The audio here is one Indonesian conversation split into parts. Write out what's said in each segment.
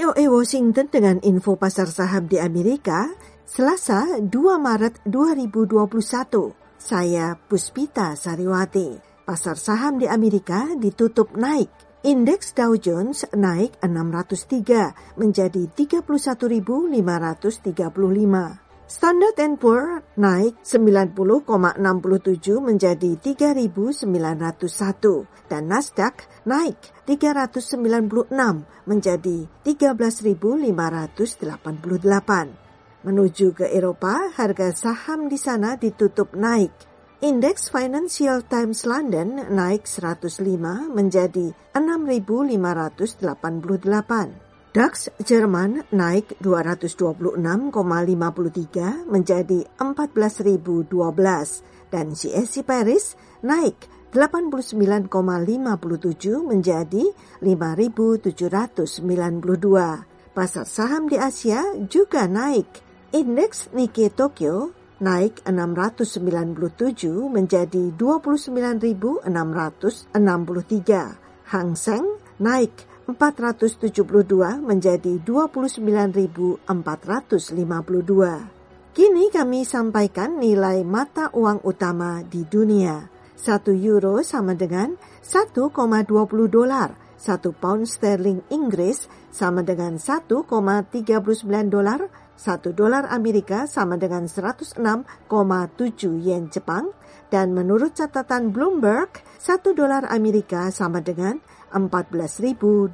VOA Washington dengan info pasar saham di Amerika, Selasa 2 Maret 2021. Saya Puspita Sariwati. Pasar saham di Amerika ditutup naik. Indeks Dow Jones naik 603 menjadi 31.535. Standard & Poor naik 90,67 menjadi 3.901 dan Nasdaq naik 396 menjadi 13.588. Menuju ke Eropa, harga saham di sana ditutup naik. Indeks Financial Times London naik 105 menjadi 6.588. DAX Jerman naik 226,53 menjadi 14.012 dan CAC Paris naik 89,57 menjadi 5.792. Pasar saham di Asia juga naik. Indeks Nikkei Tokyo naik 697 menjadi 29.663. Hang Seng naik 472 menjadi 29.452. Kini kami sampaikan nilai mata uang utama di dunia. 1 euro sama dengan 1,20 dolar. 1 pound sterling Inggris sama dengan 1,39 dolar. 1 dolar Amerika sama dengan 106,7 yen Jepang. Dan menurut catatan Bloomberg, 1 dolar Amerika sama dengan 14.255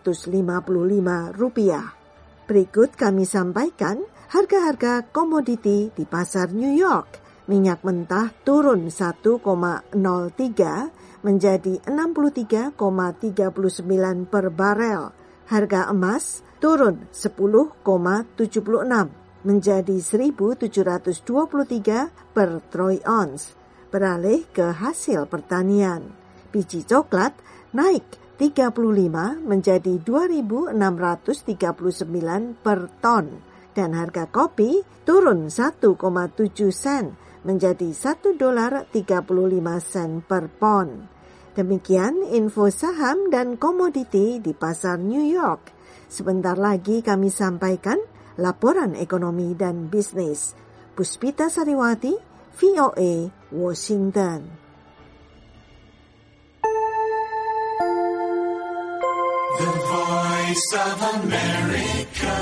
rupiah. Berikut kami sampaikan harga-harga komoditi di pasar New York. Minyak mentah turun 1,03 menjadi 63,39 per barel. Harga emas turun 10,76 menjadi 1.723 per troy ounce. Beralih ke hasil pertanian. Biji coklat naik 35 menjadi 2.639 per ton dan harga kopi turun 1,7 sen menjadi 1 dolar 35 sen per pon. Demikian info saham dan komoditi di pasar New York. Sebentar lagi kami sampaikan laporan ekonomi dan bisnis. Puspita Sariwati, VOA, Washington. The Voice of America.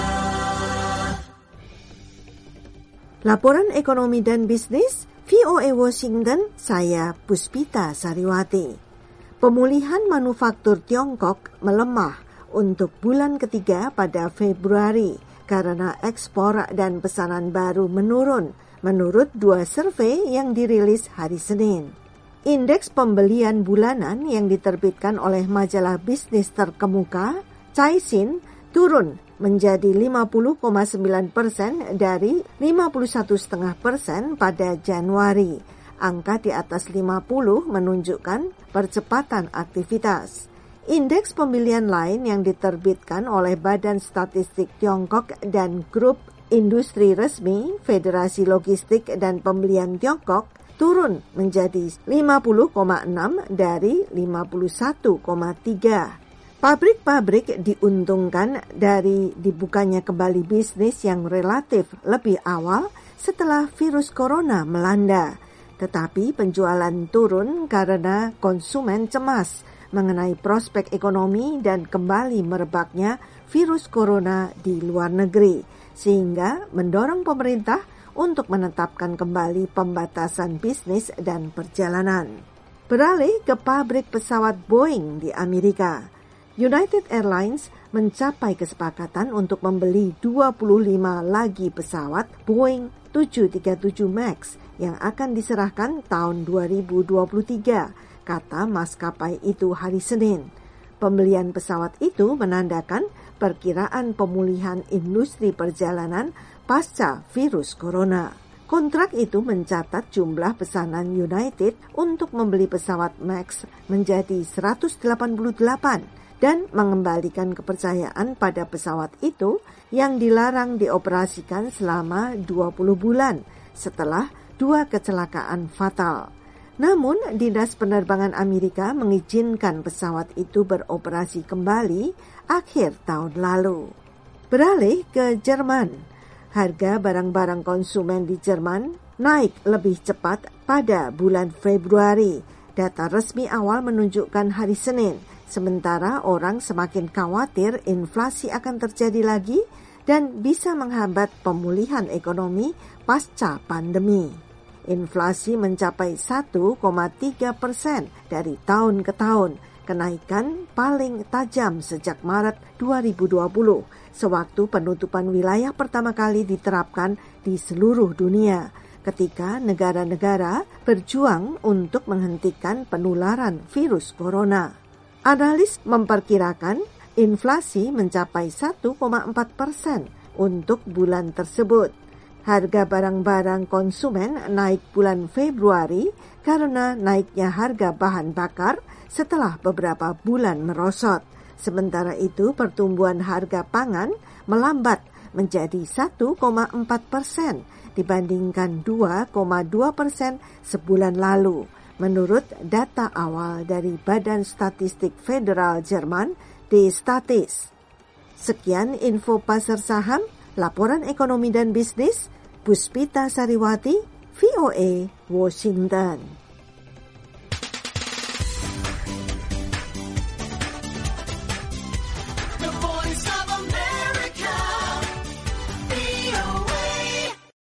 Laporan ekonomi dan bisnis VOA Washington, saya Puspita Sariwati. Pemulihan manufaktur Tiongkok melemah untuk bulan ketiga pada Februari karena ekspor dan pesanan baru menurun, menurut 2 survei yang dirilis hari Senin. Indeks pembelian bulanan yang diterbitkan oleh majalah bisnis terkemuka, Caixin, turun menjadi 50,9% dari 51,5% pada Januari. Angka di atas 50 menunjukkan percepatan aktivitas. Indeks pembelian lain yang diterbitkan oleh Badan Statistik Tiongkok dan Grup Industri Resmi Federasi Logistik dan Pembelian Tiongkok turun menjadi 50,6 dari 51,3. Pabrik-pabrik diuntungkan dari dibukanya kembali bisnis yang relatif lebih awal setelah virus corona melanda. Tetapi penjualan turun karena konsumen cemas mengenai prospek ekonomi dan kembali merebaknya virus corona di luar negeri, sehingga mendorong pemerintah untuk menetapkan kembali pembatasan bisnis dan perjalanan. Beralih ke pabrik pesawat Boeing di Amerika. United Airlines mencapai kesepakatan untuk membeli 25 lagi pesawat Boeing 737 MAX yang akan diserahkan tahun 2023, kata maskapai itu hari Senin. Pembelian pesawat itu menandakan perkiraan pemulihan industri perjalanan pasca virus corona. Kontrak itu mencatat jumlah pesanan United untuk membeli pesawat MAX menjadi 188 dan mengembalikan kepercayaan pada pesawat itu yang dilarang dioperasikan selama 20 bulan setelah 2 kecelakaan fatal. Namun, Dinas Penerbangan Amerika mengizinkan pesawat itu beroperasi kembali akhir tahun lalu. Beralih ke Jerman, harga barang-barang konsumen di Jerman naik lebih cepat pada bulan Februari. Data resmi awal menunjukkan hari Senin, sementara orang semakin khawatir inflasi akan terjadi lagi dan bisa menghambat pemulihan ekonomi pasca pandemi. Inflasi mencapai 1,3% dari tahun ke tahun, kenaikan paling tajam sejak Maret 2020, sewaktu penutupan wilayah pertama kali diterapkan di seluruh dunia, ketika negara-negara berjuang untuk menghentikan penularan virus corona. Analis memperkirakan inflasi mencapai 1,4% untuk bulan tersebut. Harga barang-barang konsumen naik bulan Februari karena naiknya harga bahan bakar setelah beberapa bulan merosot. Sementara itu, pertumbuhan harga pangan melambat menjadi 1,4% dibandingkan 2,2% sebulan lalu, menurut data awal dari Badan Statistik Federal Jerman, D-Statis. Sekian info pasar saham, laporan ekonomi dan bisnis, Puspita Sariwati, VOA, Washington.